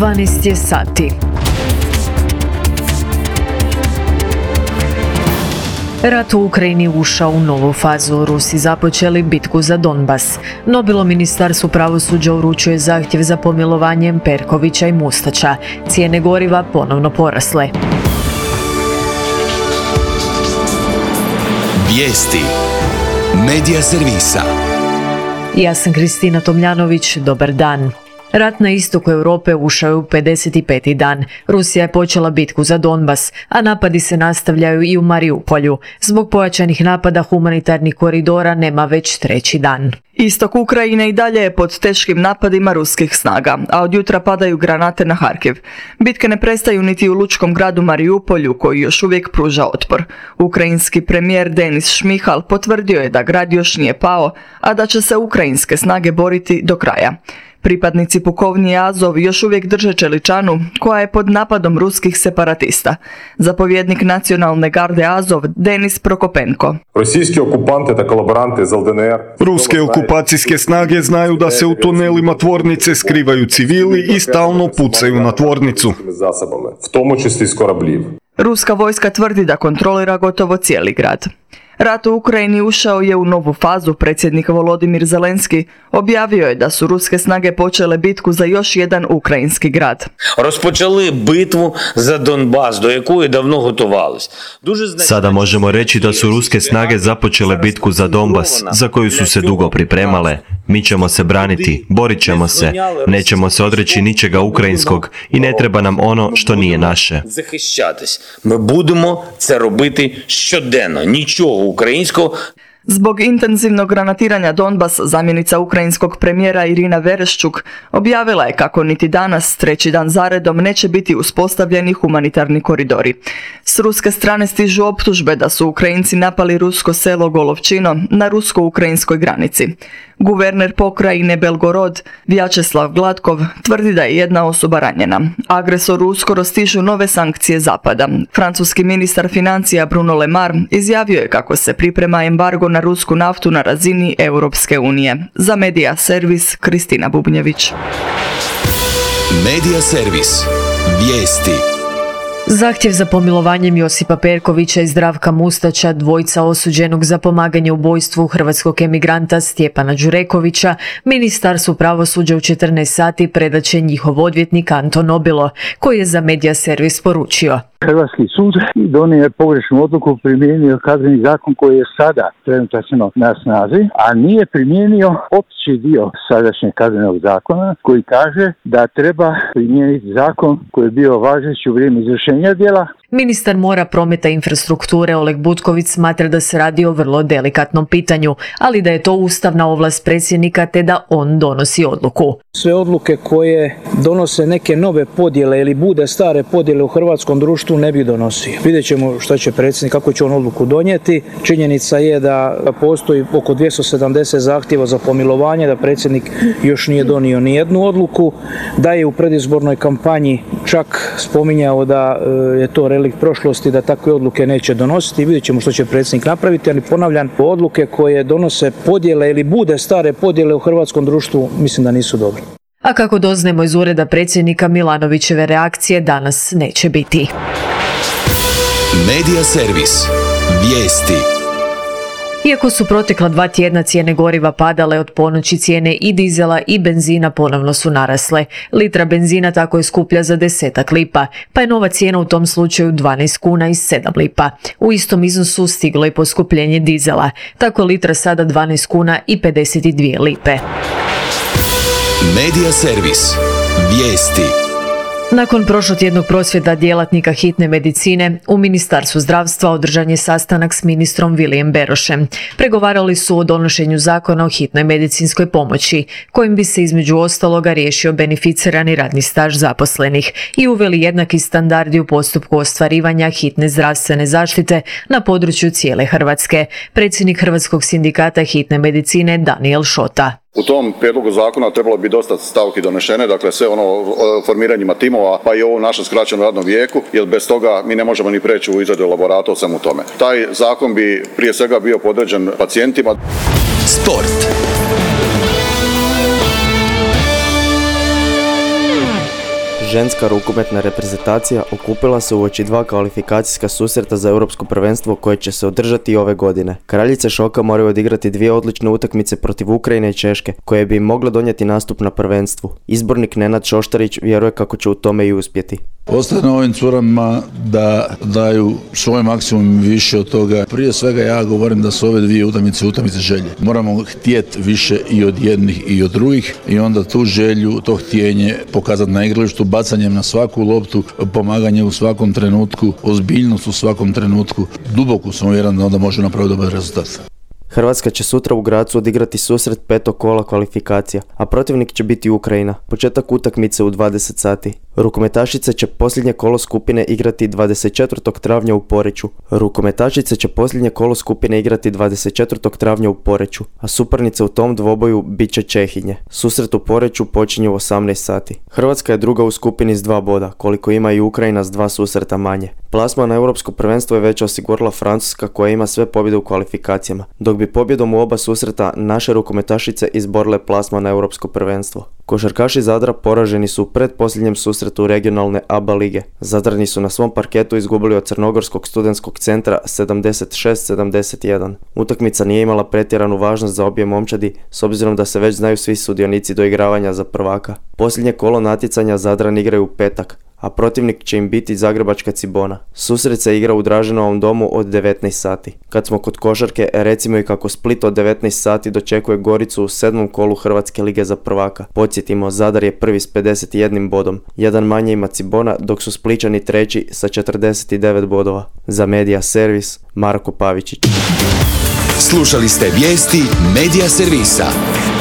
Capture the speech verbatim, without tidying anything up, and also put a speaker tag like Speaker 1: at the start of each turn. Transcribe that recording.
Speaker 1: dvanaest je sati. Rat u Ukrajini ušao u novu fazu. Rusi započeli bitku za Donbas. No bilo Ministarstvu pravosuđa uručuje zahtjev za pomilovanjem Perkovića i Mustača. Cijene goriva ponovno porasle.
Speaker 2: Vijesti Medija servisa.
Speaker 1: Ja sam Kristina Tomljanović, dobar dan. Rat na istoku Europe ušao je u pedeset peti dan. Rusija je počela bitku za Donbas, a napadi se nastavljaju i u Mariupolju. Zbog pojačanih napada humanitarnih koridora nema već treći dan.
Speaker 3: Istok Ukrajine i dalje je pod teškim napadima ruskih snaga, a od jutra padaju granate na Harkiv. Bitke ne prestaju niti u lučkom gradu Mariupolju, koji još uvijek pruža otpor. Ukrajinski premijer Denis Šmihal potvrdio je da grad još nije pao, a da će se ukrajinske snage boriti do kraja. Pripadnici pukovnije Azov još uvijek drže Čeličanu, koja je pod napadom ruskih separatista. Zapovjednik nacionalne garde Azov Denis Prokopenko.
Speaker 4: Ruske okupacijske snage znaju da se u tunelima tvornice skrivaju civili i stalno pucaju na tvornicu.
Speaker 3: Ruska vojska tvrdi da kontrolira gotovo cijeli grad. Rat u Ukrajini ušao je u novu fazu. Predsjednik Volodimir Zelenski objavio je da su ruske snage počele bitku za još jedan ukrajinski grad.
Speaker 5: Rozpočali bitvu za Donbas, do якої давно готувались.
Speaker 6: Sada možemo reći da su ruske snage započele bitku za Donbas, za koju su se dugo pripremale. Mi ćemo se braniti, borit ćemo se, nećemo se odreći ničega ukrajinskog i ne treba nam ono što nije naše.
Speaker 5: Mi budemo це робити щоденно, нічого українського.
Speaker 3: Zbog intenzivnog granatiranja Donbas, zamjenica ukrajinskog premijera Irina Vereščuk objavila je kako niti danas, treći dan zaredom, neće biti uspostavljeni humanitarni koridori. S ruske strane stižu optužbe da su Ukrajinci napali rusko selo Golovčino na rusko-ukrajinskoj granici. Guverner pokrajine Belgorod, Vjačeslav Gladkov, tvrdi da je jedna osoba ranjena. Agresoru uskoro stižu nove sankcije Zapada. Francuski ministar financija Bruno Le Maire izjavio je kako se priprema embargo na rusku naftu na razini Europske unije. Za Medija servis Kristina Bubnjević.
Speaker 2: Medija servis. Vijesti.
Speaker 1: Zahtjev za pomilovanjem Josipa Perkovića i Zdravka Mustača, dvojica osuđenog za pomaganje ubojstvu hrvatskog emigranta Stjepana Đurekovića, Ministarstvu pravosuđa u četrnaest sati predat će njihov odvjetnik Anton Obilo, koji je za Medija servis poručio.
Speaker 7: Hrvatski sud donio je pogrešnu odluku, primijenio kazneni zakon koji je sada trenutačno na snazi, a nije primijenio opći dio sadašnjeg kaznenog zakona koji kaže da treba primijeniti zakon koji je bio važeći u vrijeme izvršenja djela.
Speaker 1: Ministar mora, prometa i infrastrukture Oleg Butković smatra da se radi o vrlo delikatnom pitanju, ali da je to ustavna ovlast predsjednika te da on donosi odluku.
Speaker 8: Sve odluke koje donose neke nove podjele ili bude stare podjele u hrvatskom društvu ne bi donosio. Vidjet ćemo što će predsjednik, kako će on odluku donijeti. Činjenica je da postoji oko dvjesto sedamdeset zahtjeva za pomilovanje, da predsjednik još nije donio ni jednu odluku, da je u predizbornoj kampanji čak spominjao da je to relikt prošlosti, da takve odluke neće donositi. Vidjet ćemo što će predsjednik napraviti, ali ponavljam, odluke koje donose podjele ili bude stare podjele u hrvatskom društvu mislim da nisu dobre.
Speaker 1: A kako doznajemo iz ureda predsjednika, Milanovićeve reakcije danas neće biti.
Speaker 2: Medija servis. Vijesti.
Speaker 1: Iako su protekla dva tjedna cijene goriva padale, od ponoći cijene i dizela i benzina ponovno su narasle. Litra benzina tako je skuplja za desetak lipa, pa je nova cijena u tom slučaju dvanaest kuna i sedam lipa. U istom iznosu stiglo i poskupljenje dizela, tako je litra sada dvanaest kuna i pedeset dvije lipe.
Speaker 2: Medija servis. Vijesti.
Speaker 1: Nakon prošlotjednog prosvjeda djelatnika hitne medicine, u Ministarstvu zdravstva održan je sastanak s ministrom Vilijem Berošem. Pregovarali su o donošenju zakona o hitnoj medicinskoj pomoći, kojim bi se između ostaloga riješio beneficirani radni staž zaposlenih i uveli jednaki standardi u postupku ostvarivanja hitne zdravstvene zaštite na području cijele Hrvatske. Predsjednik Hrvatskog sindikata hitne medicine Danijel Šota.
Speaker 9: U tom prijedlogu zakona trebalo bi dosta stavki donešene, dakle sve ono o formiranjima timova, pa i ovo našem skraćenom radnom vijeku, jer bez toga mi ne možemo ni preći u izradu elaborata o svemu tome. Taj zakon bi prije svega bio podređen pacijentima.
Speaker 2: Sport.
Speaker 10: Ženska rukometna reprezentacija okupila se uoči dva kvalifikacijska susreta za europsko prvenstvo koje će se održati ove godine. Kraljice šoka moraju odigrati dvije odlične utakmice protiv Ukrajine i Češke, koje bi im mogle donijeti nastup na prvenstvu. Izbornik Nenad Šoštarić vjeruje kako će u tome i uspjeti.
Speaker 11: Ostaje na ovim curama da daju svoj maksimum više od toga. Prije svega ja govorim da su ove dvije utakmice utakmice želje. Moramo htjeti više i od jednih i od drugih i onda tu želju, to htjenje pokazati na igralištu, bacanjem na svaku loptu, pomaganje u svakom trenutku, ozbiljnost u svakom trenutku. Duboko sam uvjeren da onda može napraviti dobar rezultat.
Speaker 10: Hrvatska će sutra u Grazu odigrati susret petog kola kvalifikacija, a protivnik će biti Ukrajina. Početak utakmice u dvadeset sati. Rukometašice će posljednje kolo skupine igrati dvadeset četvrtog travnja u Poreču. Rukometašice će posljednje kolo skupine igrati dvadeset četvrtog travnja u Poreču, a suparnice u tom dvoboju bit će Čehinje. Susret u Poreču počinje u osamnaest sati. Hrvatska je druga u skupini s dva boda, koliko ima i Ukrajina s dva susreta manje. Plasman na europsko prvenstvo je već osigurala Francuska koja ima sve pobjede u kvalifikacijama, dok bi pobjedom u oba susreta naše rukometašice izborile plasman na europsko prvenstvo. Košarkaši Zadra poraženi su u pretposljednjem susretu regionalne A B A lige. Zadrani su na svom parketu izgubili od Crnogorskog studentskog centra sedamdeset šest sedamdeset jedan. Utakmica nije imala pretjeranu važnost za obje momčadi, s obzirom da se već znaju svi sudionici doigravanja za prvaka. Posljednje kolo natjecanja Zadran igraju u petak, a protivnik će im biti zagrebačka Cibona. Susret se igra u Draženovom domu od devetnaest sati. Kad smo kod košarke, recimo i kako Split od devetnaest sati dočekuje Goricu u sedmom kolu Hrvatske lige za prvaka. Podsjetimo, Zadar je prvi s pedeset jedan bodom, jedan manje ima Cibona, dok su Spličani treći sa četrdeset devet bodova. Za Medija Servis, Marko Pavičić.
Speaker 2: Slušali ste vijesti Medija Servisa.